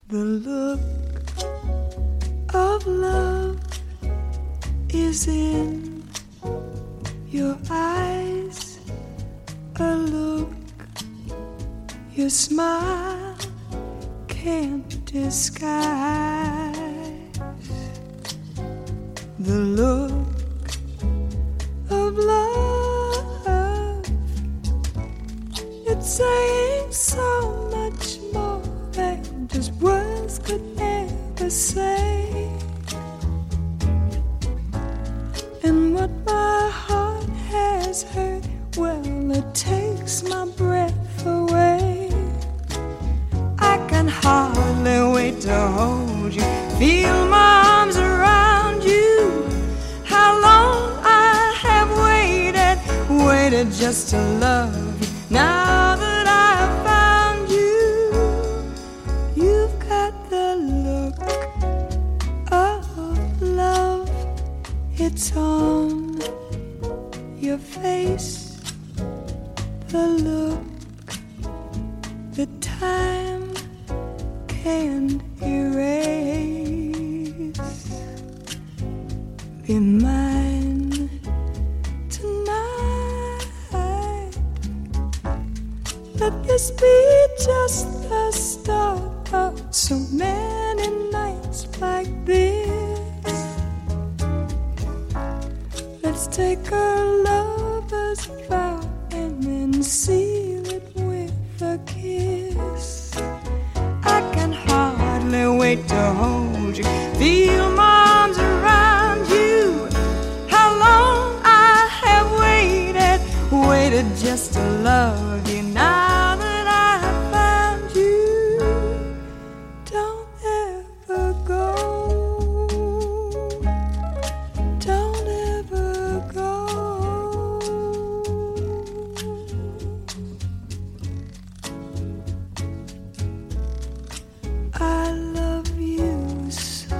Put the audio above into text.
The look of love is in your eyes, a look your smile can't disguise. The look of love, it's saying so much more than just words could ever say. And what my heart has heard, well, it takes my breath away. I can hardly wait to hold you, feel my arms around you. How long I have waited just to love you. Now that I've found you, you've got the look of love. It's on your face, the look that time can't erase. Be mine tonight. Let this be just the start of so many nights like this. Let's take our lover's vow and then seal it with a kiss. I can hardly wait to hold you, feel my arms around you. How long I have waited just to love you. Now that I have found you, don't ever go. Don't ever go. I love you so.